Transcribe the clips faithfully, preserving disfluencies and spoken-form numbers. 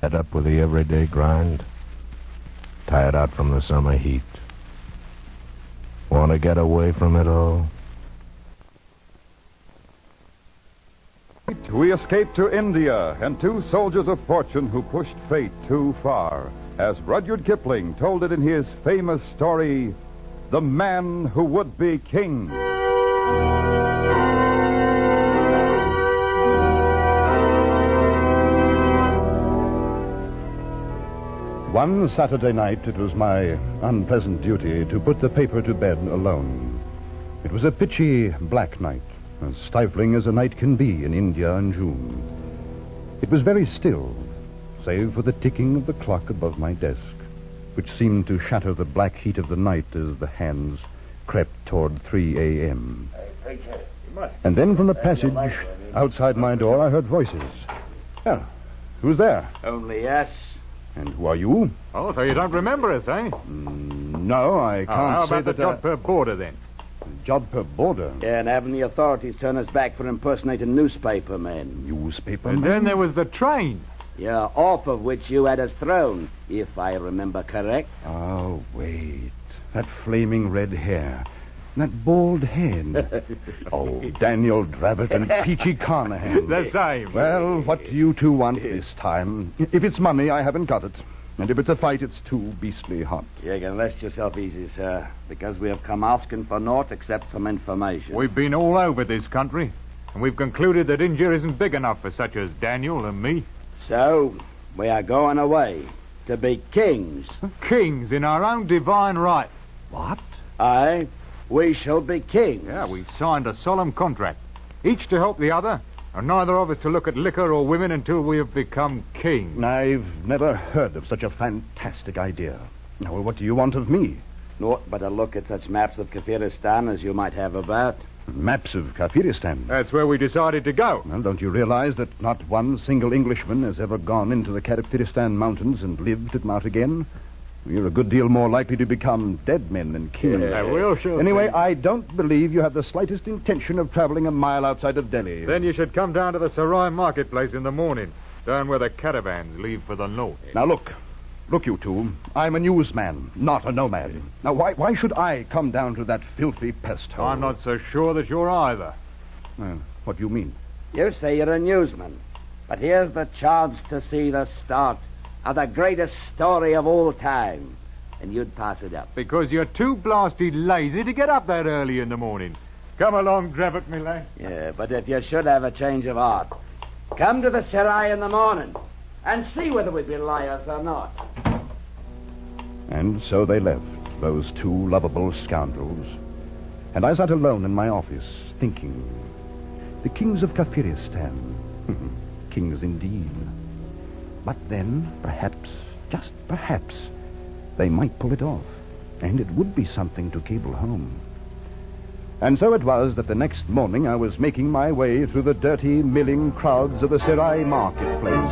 Fed up with the everyday grind? Tired out from the summer heat? Want to get away from it all? We escaped to India and two soldiers of fortune who pushed fate too far, as Rudyard Kipling told it in his famous story, The Man Who Would Be King. One Saturday night, it was my unpleasant duty to put the paper to bed alone. It was a pitchy black night, as stifling as a night can be in India in June. It was very still, save for the ticking of the clock above my desk, which seemed to shatter the black heat of the night as the hands crept toward three a.m. And then from the passage outside my door, I heard voices. Well, who's there? Only us. And who are you? Oh, so you don't remember us, eh? Mm, no, I can't oh, how say about the that I... Jodhpur border, then? Jodhpur border? Yeah, and having the authorities turn us back for impersonating newspaper men. Newspaper And men? then there was the train. Yeah, off of which you had us thrown, if I remember correct. Oh, wait. That flaming red hair. That bald head. Oh, Daniel Dravett and Peachy Carnahan. The same. Well, what do you two want this time? If it's money, I haven't got it. And if it's a fight, it's too beastly hot. You can rest yourself easy, sir, because we have come asking for naught except some information. We've been all over this country, and we've concluded that India isn't big enough for such as Daniel and me. So, we are going away to be kings. Kings in our own divine right. What? Aye, we shall be kings. Yeah, we've signed a solemn contract, each to help the other, and neither of us to look at liquor or women until we have become kings. I've never heard of such a fantastic idea. Now, well, what do you want of me? Naught but a look at such maps of Kafiristan as you might have about. Maps of Kafiristan. That's where we decided to go. Well, don't you realize that not one single Englishman has ever gone into the Kafiristan mountains and lived at out again? You're a good deal more likely to become dead men than kings. Yeah, we'll sure Anyway, see. I don't believe you have the slightest intention of traveling a mile outside of Delhi. Then you should come down to the Sarai marketplace in the morning, down where the caravans leave for the north. Now, look. Look, you two. I'm a newsman, not a nomad. Now, why why should I come down to that filthy pest hole? I'm not so sure that you're either. Uh, what do you mean? You say you're a newsman, but here's the chance to see the start of the greatest story of all time, and you'd pass it up. Because you're too blasted lazy to get up that early in the morning. Come along, Dravett, me lad. Yeah, but if you should have a change of heart, come to the Sarai in the morning and see whether we be liars or not. And so they left, those two lovable scoundrels. And I sat alone in my office, thinking. The kings of Kafiristan. Kings indeed. But then, perhaps, just perhaps, they might pull it off. And it would be something to cable home. And so it was that the next morning I was making my way through the dirty, milling crowds of the Sarai marketplace.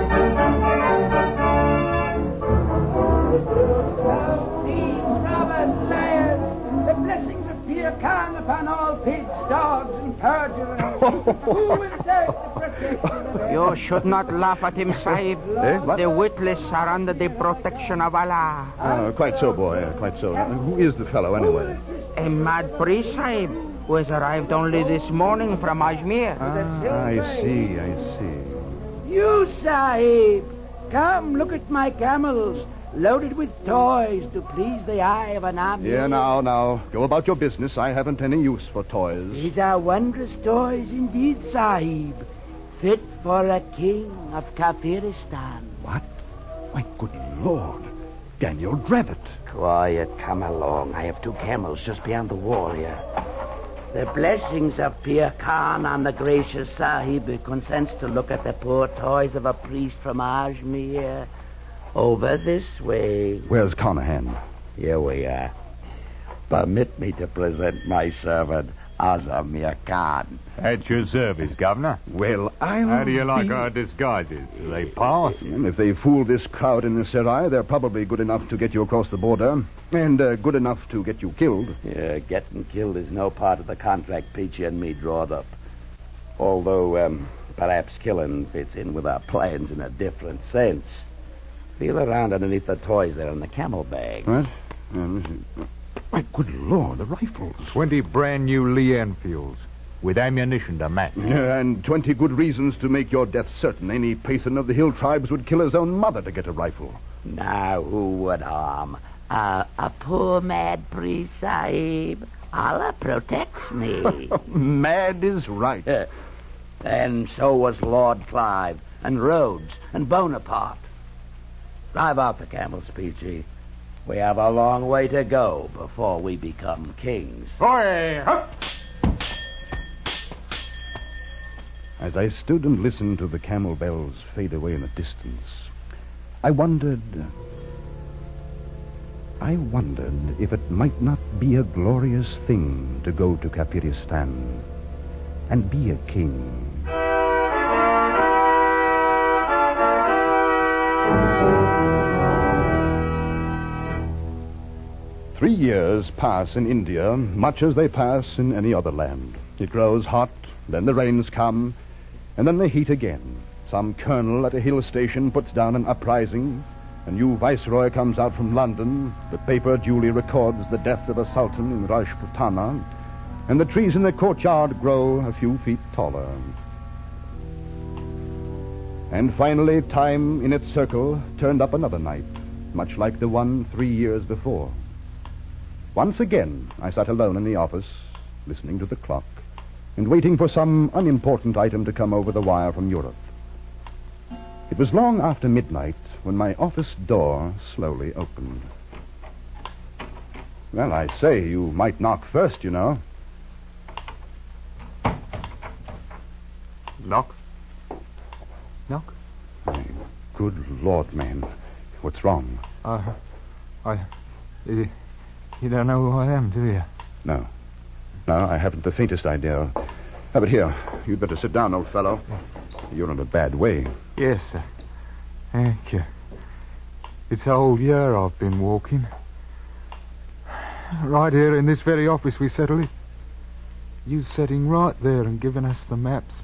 The blessings of Pir Khan upon all pigs, dogs, and perjurers. Who will take the protection? You should not laugh at him, Sahib. Eh, what? The witless are under the protection of Allah. Uh, quite so, boy, uh, quite so. Uh, who is the fellow, anyway? A mad priest, Sahib, who has arrived only this morning from Ajmer. Ah, I see, I see. You, Sahib. Come, look at my camels, loaded with toys to please the eye of an army. Yeah, now, now. Go about your business. I haven't any use for toys. These are wondrous toys indeed, Sahib. Fit for a king of Kafiristan. What? My good Lord. Daniel Dravett. Quiet, come along. I have two camels just beyond the wall here. The blessings of Pir Khan on the gracious Sahib who consents to look at the poor toys of a priest from Ajmer. Over this way. Where's Carnahan? Here we are. Permit me to present my servant, Azamir Khan. At your service, Governor. Well, I'll How do you like be... our disguises? Do they pass? And if they fool this crowd in the Sarai, they're probably good enough to get you across the border. And uh, good enough to get you killed. Yeah, getting killed is no part of the contract Peachy and me drawed up. Although, um, perhaps killing fits in with our plans in a different sense. Feel around underneath the toys there in the camel bag. What? Um, my good Lord, the rifles. Twenty brand new Lee Enfields with ammunition to match. Yeah, and twenty good reasons to make your death certain. Any Pathan of the hill tribes would kill his own mother to get a rifle. Now, who would harm? Uh, a poor mad priest, Sahib. Allah protects me. Mad is right. Uh, and so was Lord Clive, and Rhodes, and Bonaparte. Drive out the camels, Peachy. We have a long way to go before we become kings. Oi, hup! As I stood and listened to the camel bells fade away in the distance, I wondered... I wondered if it might not be a glorious thing to go to Kafiristan and be a king. Three years pass in India, much as they pass in any other land. It grows hot, then the rains come, and then the heat again. Some colonel at a hill station puts down an uprising. A new viceroy comes out from London. The paper duly records the death of a sultan in Rajputana. And the trees in the courtyard grow a few feet taller. And finally, time in its circle turned up another night, much like the one three years before. Once again, I sat alone in the office, listening to the clock, and waiting for some unimportant item to come over the wire from Europe. It was long after midnight when my office door slowly opened. Well, I say, you might knock first, you know. Knock? Knock? My good Lord, man. What's wrong? Uh, I... You, you don't know who I am, do you? No. No, I haven't the faintest idea. Ah, but here, you'd better sit down, old fellow. You're in a bad way. Yes, sir. Thank you. It's a whole year I've been walking. Right here in this very office we settled it. You sitting right there and giving us the maps.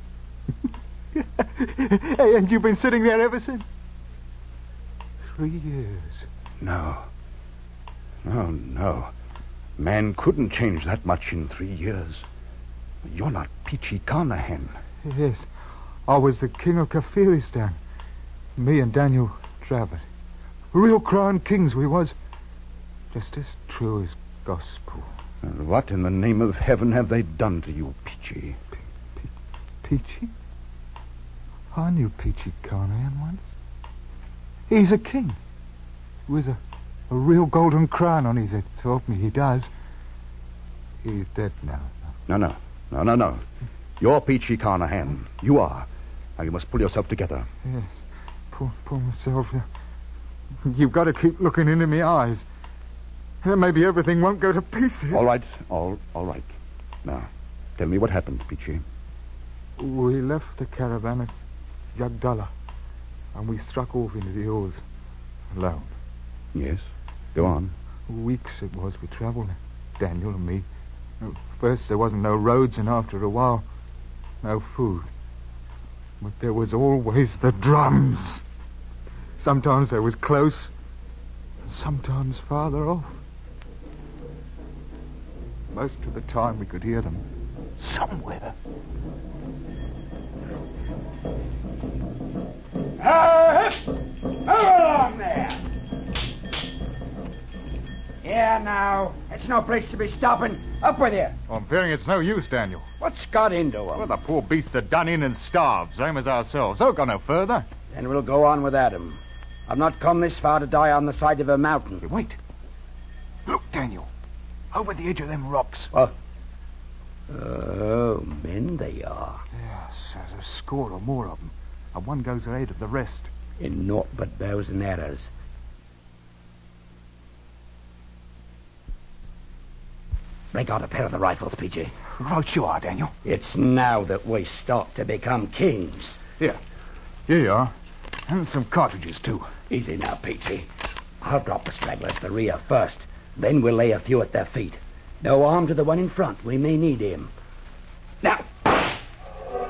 Hey, and you've been sitting there ever since? Three years. No. No, no. Man couldn't change that much in three years. You're not Peachy Carnahan. Yes. I was the king of Kafiristan. Me and Daniel Dravot. Real crown kings we was. Just as true as gospel. And what in the name of heaven have they done to you, Peachy? Pe- Pe- Peachy? I knew Peachy Carnahan once. He's a king. With a, a real golden crown on his head. Told me he does. He's dead now. No, no. No, no, no. You're Peachy Carnahan. You are. Now you must pull yourself together. Yes. Pull, pull myself. You've got to keep looking into my eyes. Then maybe everything won't go to pieces. All right. All, all right. Now, tell me what happened, Peachy. We left the caravan at Jagdala, and we struck off into the hills alone. Yes. Go on. Weeks it was we travelled, Daniel and me. At first there wasn't no roads, and after a while, no food. But there was always the drums. Sometimes they was close, sometimes farther off. Most of the time we could hear them somewhere. Uh, move along there. Yeah, now. It's no place to be stopping. Up with you. I'm fearing it's no use, Daniel. What's got into them? Well, the poor beasts are done in and starved, same as ourselves. They'll go no further. Then we'll go on without him. I've not come this far to die on the side of a mountain. Hey, wait. Look, Daniel. Over the edge of them rocks. What? Oh, men they are. Yes, there's a score or more of them. And one goes ahead of the rest. In naught but bows and arrows. Break out a pair of the rifles, Peachy. Right you are, Daniel. It's now that we start to become kings. Here. Here you are. And some cartridges, too. Easy now, Peachy. I'll drop the stragglers at the rear first. Then we'll lay a few at their feet. No harm to the one in front. We may need him. Now.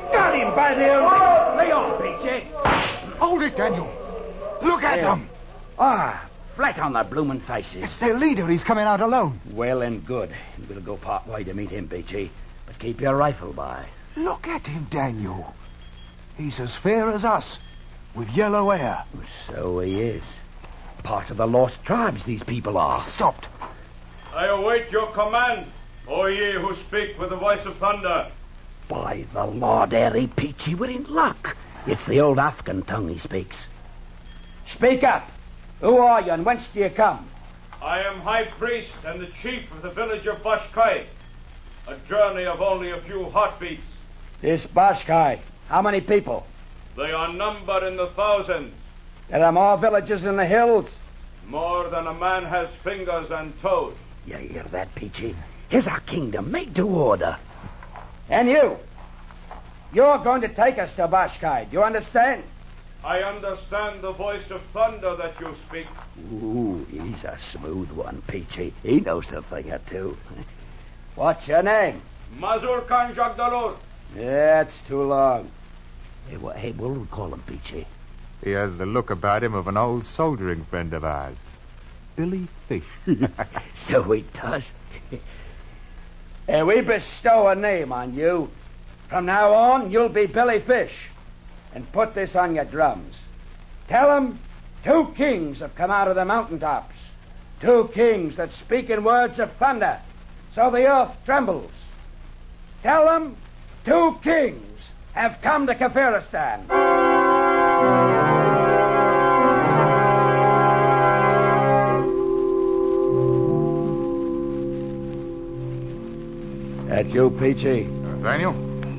Hey, by the old... Lay on, Peachy. Hold it, Daniel. Look at Yeah. them. Ah, flat on their bloomin' faces. It's their leader. He's coming out alone. Well and good. We'll go part way to meet him, Peachy. But keep your rifle by. Look at him, Daniel. He's as fair as us, with yellow hair. So he is. Part of the lost tribes, these people are. Stopped. I await your command, O ye who speak with the voice of thunder. By the Lord Harry, Peachy, we're in luck. It's the old Afghan tongue he speaks. Speak up. Who are you and whence do you come? I am High Priest and the chief of the village of Bashkai. A journey of only a few heartbeats. This Bashkai. How many people? They are numbered in the thousands. There are more villages in the hills. More than a man has fingers and toes. You hear that, Peachy? Here's our kingdom made to order. And you? You're going to take us to Bashkai. Do you understand? I understand the voice of thunder that you speak. Ooh, he's a smooth one, Peachy. He knows a thing or two. What's your name? Mazur Khan Jagdalur. That's too long. Hey, what, hey, what do we call him, Peachy? He has the look about him of an old soldiering friend of ours. Billy Fish. So he does. Hey, we bestow a name on you. From now on, you'll be Billy Fish. And put this on your drums. Tell 'em two kings have come out of the mountaintops. Two kings that speak in words of thunder, so the earth trembles. Tell 'em two kings have come to Kafiristan. That's you, Peachy. Uh, Daniel?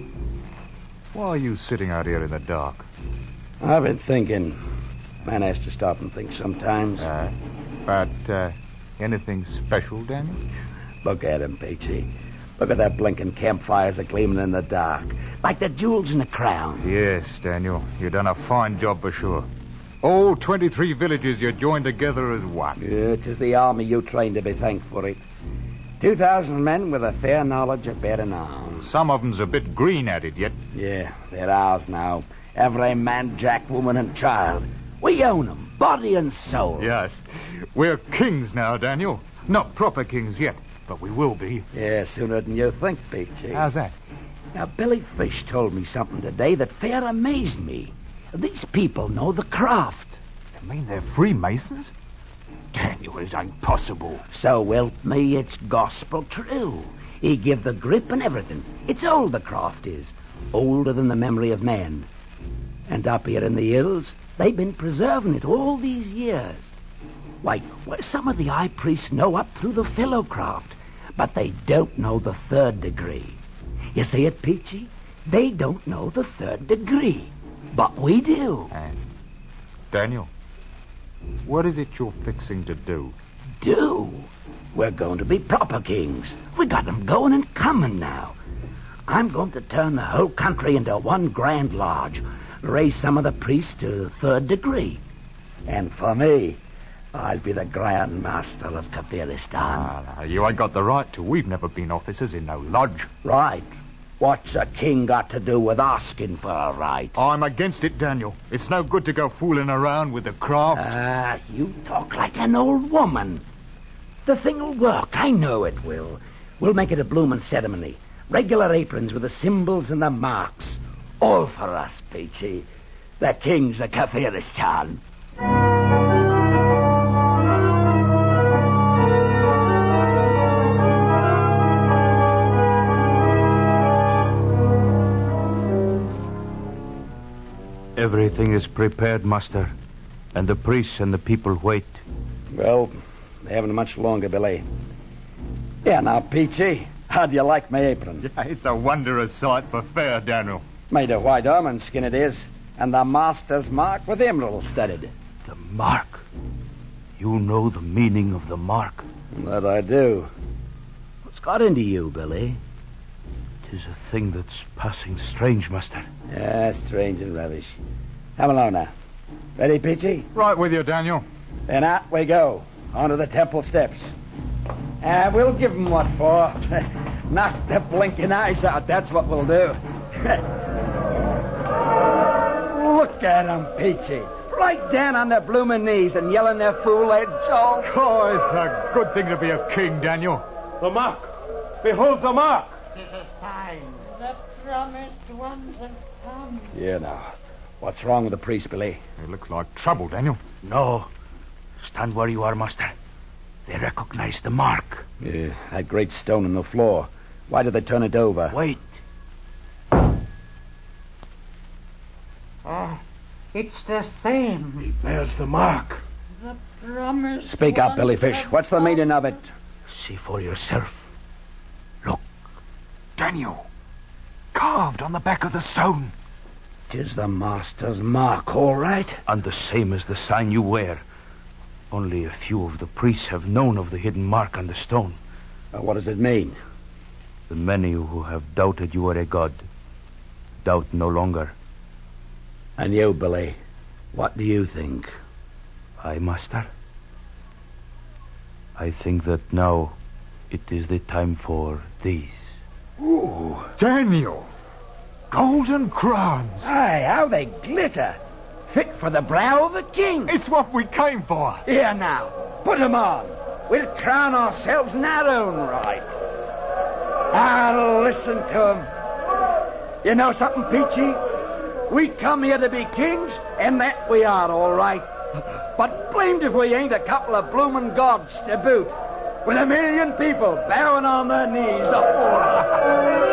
Why are you sitting out here in the dark? I've been thinking. Man has to stop and think sometimes. Uh, about uh, anything special, Daniel? Look at him, Peachy. Look at that blinking campfires that gleaming in the dark. Like the jewels in the crown. Yes, Daniel. You've done a fine job for sure. All twenty-three villages you joined together as one. Yeah, 'tis the army you trained to be thanked for it. Two thousand men with a fair knowledge of bearing arms. Some of them's a bit green at it yet. Yeah, they're ours now. Every man, jack, woman, and child. We own them, body and soul. Yes. We're kings now, Daniel. Not proper kings yet, but we will be. Yeah, sooner than you think, Peachy. How's that? Now, Billy Fish told me something today that fair amazed me. These people know the craft. You mean they're Freemasons? Daniel, it ain't possible. So help me, it's gospel true. He give the grip and everything. It's old, the craft is. Older than the memory of man. And up here in the hills, they've been preserving it all these years. Why, why some of the high priests know up through the philocraft, but they don't know the third degree. You see it, Peachy? They don't know the third degree. But we do. And Daniel, what is it you're fixing to do? Do? We're going to be proper kings. We got them going and coming now. I'm going to turn the whole country into one grand lodge, raise some of the priests to the third degree. And for me, I'll be the Grand Master of Kafiristan. Ah, now, you ain't got the right to. We've never been officers in no lodge. Right. What's a king got to do with asking for a right? I'm against it, Daniel. It's no good to go fooling around with the craft. Ah, you talk like an old woman. The thing'll work. I know it will. We'll make it a bloomin' ceremony. Regular aprons with the symbols and the marks. All for us, Peachy. The kings of Kafiristan. Everything is prepared, Master, and the priests and the people wait. Well, they haven't much longer, Billy. Yeah, now, Peachy, how do you like my apron? Yeah, it's a wondrous sight for fair, Daniel. Made of white almond skin it is, and the master's mark with emerald studded. The mark. You know the meaning of the mark. That I do. What's got into you, Billy? Tis a thing that's passing strange, Master. Yeah, strange and rubbish. Come along now. Ready, Peachy? Right with you, Daniel. Then out we go, onto the temple steps. And we'll give 'em what for. Knock the blinking eyes out, that's what we'll do. Look at 'em, Peachy. Right down on their bloomin' knees and yelling their fool heads all. Oh, it's a good thing to be a king, Daniel. The mark. Behold the mark. It's a sign. The promised ones have come. Yeah, now. What's wrong with the priest, Billy? It looks like trouble, Daniel. No. Stand where you are, master. They recognize the mark. Yeah, that great stone in the floor. Why did they turn it over? Wait. Oh, it's the same. He bears the mark. The promised Speak up, ones Billy Fish. have What's the come. meaning of it? See for yourself. Look. Daniel. Carved on the back of the stone. 'Tis the master's mark, all right. And the same as the sign you wear. Only a few of the priests have known of the hidden mark on the stone. Now, what does it mean? The many who have doubted you are a god doubt no longer. And you, Billy, what do you think? I, master? I think that now it is the time for these. Ooh, Daniel. Golden crowns. Aye, how they glitter. Fit for the brow of the king. It's what we came for. Here now, put 'em on. We'll crown ourselves in our own right. Ah, listen to 'em. You know something, Peachy? We come here to be kings, and that we are, all right. But blamed if we ain't a couple of bloomin' gods to boot, with a million people bowing on their knees afore us.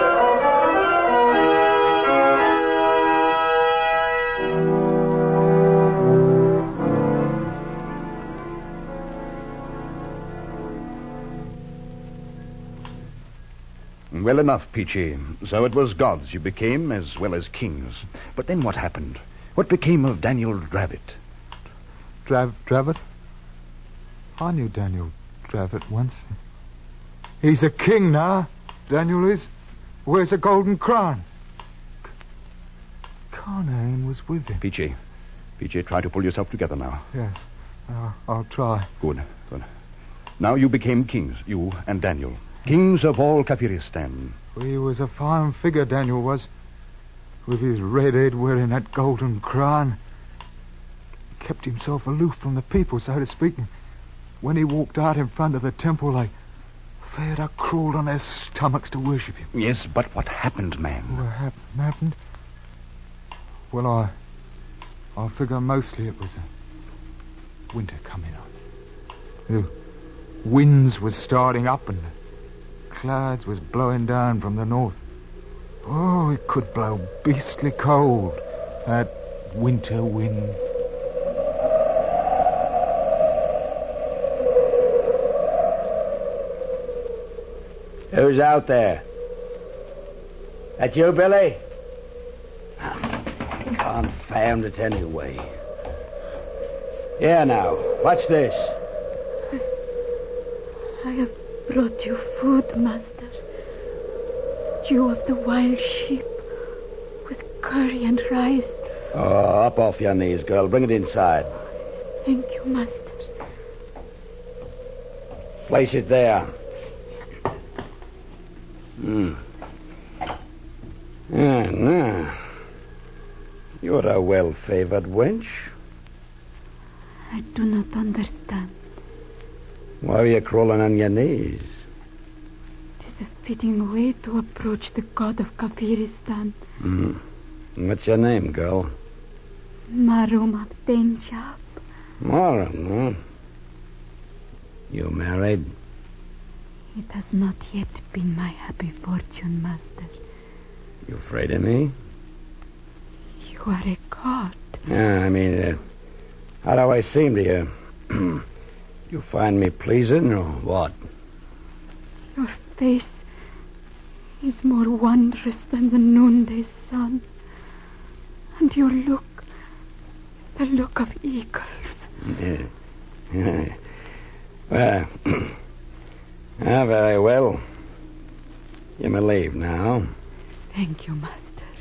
Well enough, Peachy. So it was gods you became as well as kings. But then what happened? What became of Daniel Dravit? Drav- Dravit? I knew Daniel Dravit once. He's a king now, Daniel is. Wears a golden crown. Carnane was with him. Peachy. Peachy, try to pull yourself together now. Yes, uh, I'll try. Good, good. Now you became kings, you and Daniel. Kings of all Kafiristan. He was a fine figure, Daniel was. With his red head wearing that golden crown. He kept himself aloof from the people, so to speak. When he walked out in front of the temple, they fared up, crawled on their stomachs to worship him. Yes, but what happened, man? What happened? happened? Well, I... I figure mostly it was a winter coming on. The winds was starting up and the clouds was blowing down from the north. Oh, it could blow beastly cold, that winter wind. Who's out there? That you, Billy? Confound it anyway. Yeah, now, watch this. I have brought you food, master. Stew of the wild sheep with curry and rice. Oh, up off your knees, girl. Bring it inside. Thank you, master. Place it there. Hmm. Ah, no. You're a well-favored wench. I do not understand. Why are you crawling on your knees? It is a fitting way to approach the god of Kafiristan. Hmm. What's your name, girl? Marum of Denjab. Marum, huh? You married? It has not yet been my happy fortune, master. You afraid of me? You are a god. Yeah, I mean, uh, how do I seem to you? You find me pleasing or what? Your face is more wondrous than the noonday sun. And your look, the look of eagles. Yeah. Well, ah, very well. You may leave now. Thank you, master.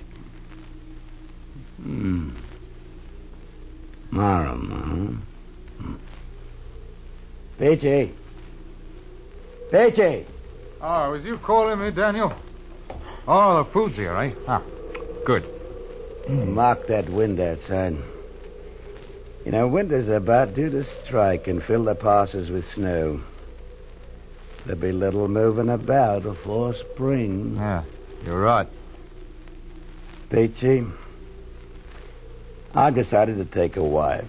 Hmm. Marum, huh? Hmm. Peachy. Peachy. Oh, was you calling me, Daniel? Oh, the food's here, eh? Ah, good. Mm. Mark that wind outside. You know, winter's about due to strike and fill the passes with snow. There'll be little moving about before spring. Yeah, you're right. Peachy, I decided to take a wife.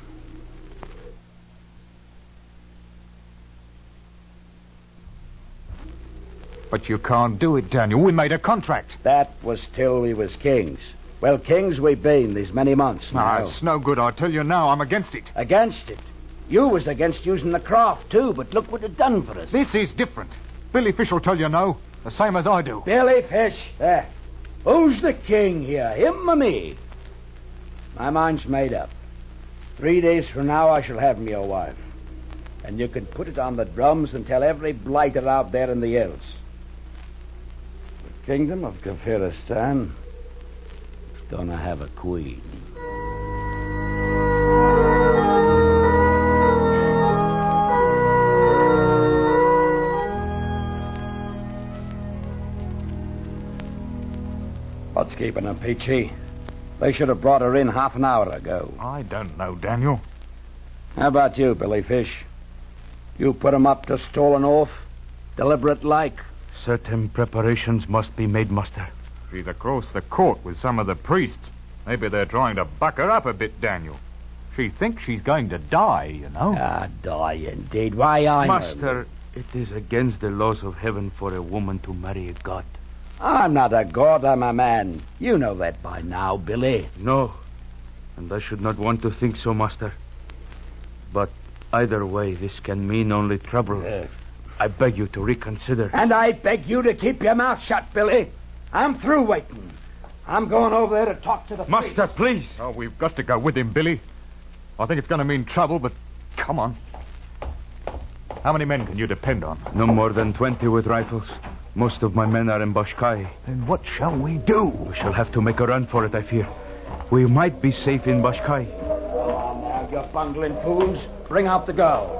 But you can't do it, Daniel. We made a contract. That was till we was kings. Well, kings we've been these many months now. Ah, it's no good. I tell you now, I'm against it. Against it? You was against using the craft, too, but look what it done for us. This is different. Billy Fish will tell you no, the same as I do. Billy Fish? There. Who's the king here, him or me? My mind's made up. Three days from now, I shall have me a wife. And you can put it on the drums and tell every blighter out there in the hills. The kingdom of Kafiristan is gonna have a queen. What's keeping her, Peachy? They should have brought her in half an hour ago. I don't know, Daniel. How about you, Billy Fish? You put 'em up to stolen oath? Deliberate like? Certain preparations must be made, master. She's across the court with some of the priests. Maybe they're trying to buck her up a bit, Daniel. She thinks she's going to die, you know. Ah, die indeed. Why, I Master, it is against the laws of heaven for a woman to marry a god. I'm not a god, I'm a man. You know that by now, Billy. No, and I should not want to think so, master. But either way, this can mean only trouble. Uh, I beg you to reconsider. And I beg you to keep your mouth shut, Billy. I'm through waiting. I'm going over there to talk to the Master, priest. please. Oh, we've got to go with him, Billy. I think it's going to mean trouble, but come on. How many men can you depend on? No more than twenty with rifles. Most of my men are in Bashkai. Then what shall we do? We shall have to make a run for it, I fear. We might be safe in Bashkai. Oh, now, you bungling fools. Bring out the girl.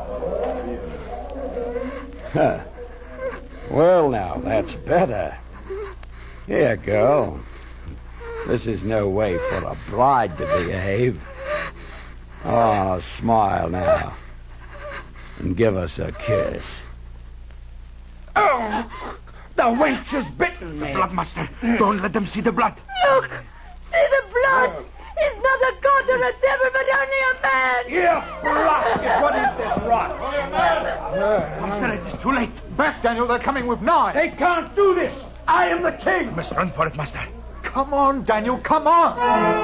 Huh. Well, now, that's better. Here, girl. This is no way for a bride to behave. Oh, smile now. And give us a kiss. Oh! The wench has bitten me. The blood, master. Don't let them see the blood. Look! See the blood! He's not a god or a devil, but only a man! You blasted! What is this rot? Master, it is too late. Back, Daniel. They're coming with knives. They can't do this. I am the king. We must run for it, master. Come on, Daniel. Come on.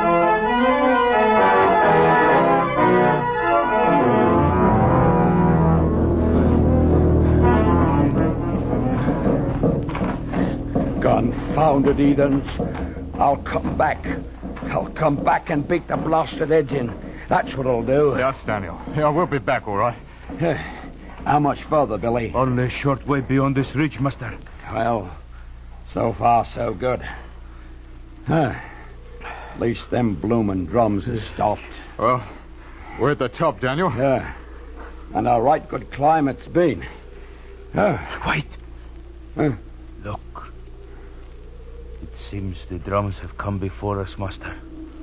Confounded heathens. I'll come back. I'll come back and beat the blasted heads in. That's what I'll do. Yes, Daniel. Yeah, we'll be back, all right. How much further, Billy? Only a short way beyond this ridge, master. Well, so far, so good. Huh. At least them bloomin' drums has stopped. Well, we're at the top, Daniel. Yeah. And a right good climb it's been. Huh. Wait. Huh? Look. It seems the drums have come before us, master.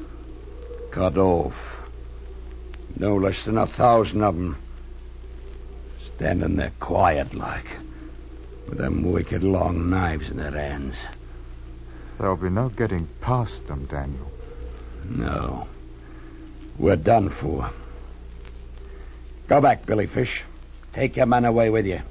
Cut off. No less than a thousand of them. Standing there quiet like, with them wicked long knives in their hands. There'll be no getting past them, Daniel. No. We're done for. Go back, Billy Fish. Take your man away with you.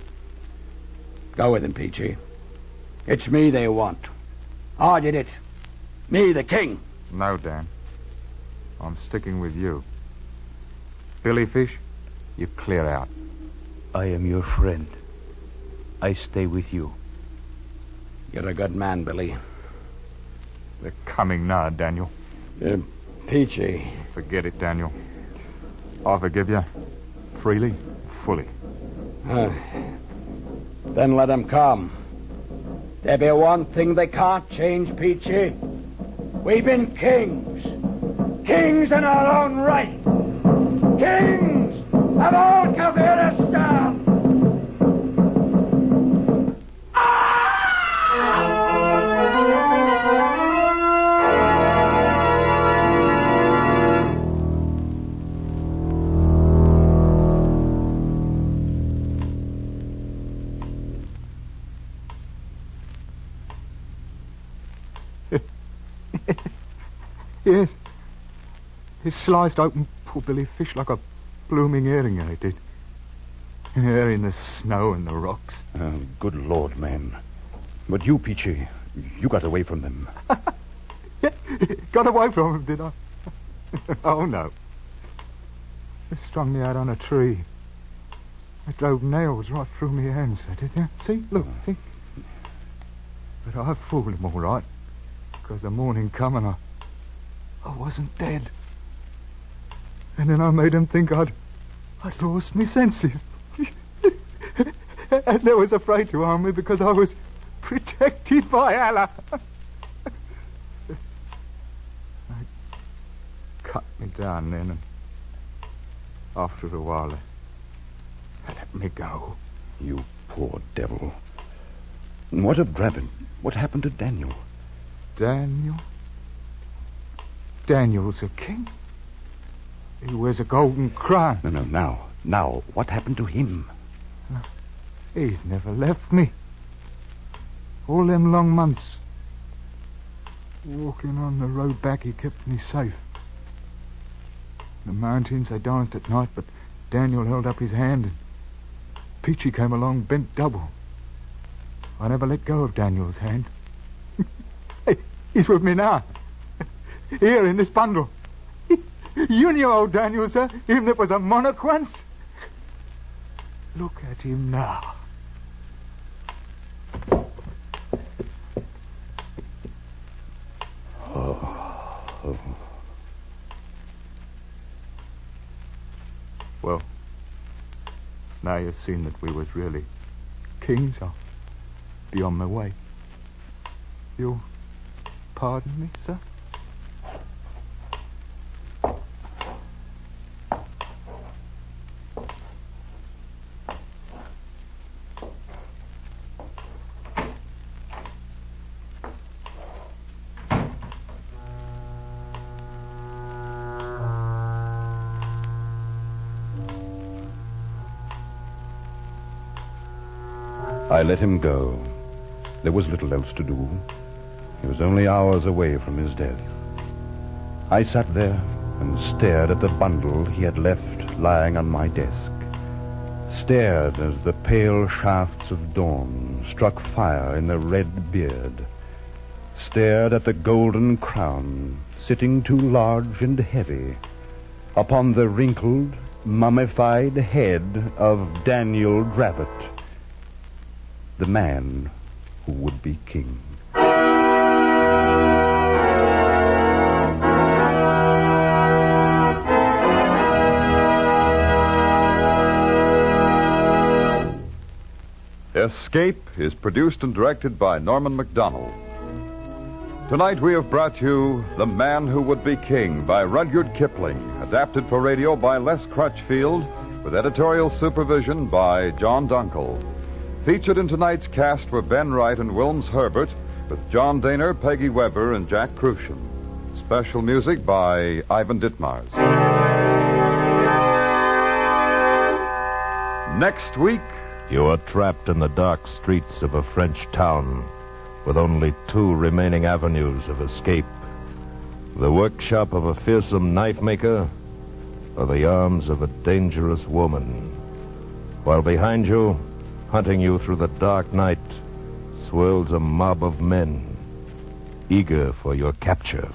Go with him, Peachy. It's me they want. I did it. Me, the king. No, Dan. I'm sticking with you. Billy Fish, you clear out. I am your friend. I stay with you. You're a good man, Billy. They're coming now, Daniel. Uh, Peachy. Forget it, Daniel. I forgive you. Freely, fully. Uh, then let them come. There be one thing they can't change, Peachy. We've been kings. Kings in our own right. Kings of all Kafiristan. Ah! Yes. It sliced open poor Billy Fish like a blooming herring, I did. There in the snow and the rocks. Oh, good Lord, man. But you, Peachy, you got away from them. Yeah, got away from him, did I? Oh, no. They strung me out on a tree. They drove nails right through my hands, they did, yeah? See? Look, see? But I fooled him all right. Because the morning come and I... I wasn't dead. And then I made him think I'd... I'd lost my senses. And they was afraid to harm me because I was protected by Allah. They cut me down then, and after a while, they, they let me go. You poor devil. And what of Dravin? What happened to Daniel? Daniel? Daniel's a king. He wears a golden crown. No, no, now. Now, what happened to him? He's never left me. All them long months. Walking on the road back, he kept me safe. The mountains, they danced at night, but Daniel held up his hand, and Peachy came along bent double. I never let go of Daniel's hand. Hey, he's with me now. Here in this bundle. You knew old Daniel, sir. Him that was a monarch once. Look at him now. Oh. Oh. Well, now you've seen that we was really kings, I'll be on my way. You'll pardon me, sir? I let him go. There was little else to do. He was only hours away from his death. I sat there and stared at the bundle he had left lying on my desk. Stared as the pale shafts of dawn struck fire in the red beard. Stared at the golden crown sitting too large and heavy upon the wrinkled, mummified head of Daniel Dravot, the man who would be king. Escape is produced and directed by Norman MacDonald. Tonight we have brought you The Man Who Would Be King by Rudyard Kipling, adapted for radio by Les Crutchfield, with editorial supervision by John Dunkel. Featured in tonight's cast were Ben Wright and Wilms Herbert, with John Daner, Peggy Weber, and Jack Crucian. Special music by Ivan Ditmars. Next week... You are trapped in the dark streets of a French town with only two remaining avenues of escape. The workshop of a fearsome knife maker or the arms of a dangerous woman. While behind you, hunting you through the dark night, swirls a mob of men, eager for your capture.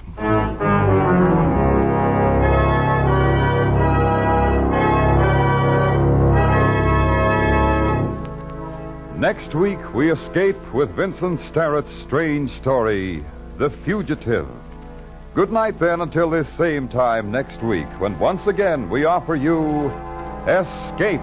Next week, we escape with Vincent Starrett's strange story, The Fugitive. Good night, then, until this same time next week, when once again we offer you Escape.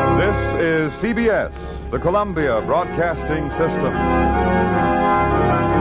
This is C B S, the Columbia Broadcasting System.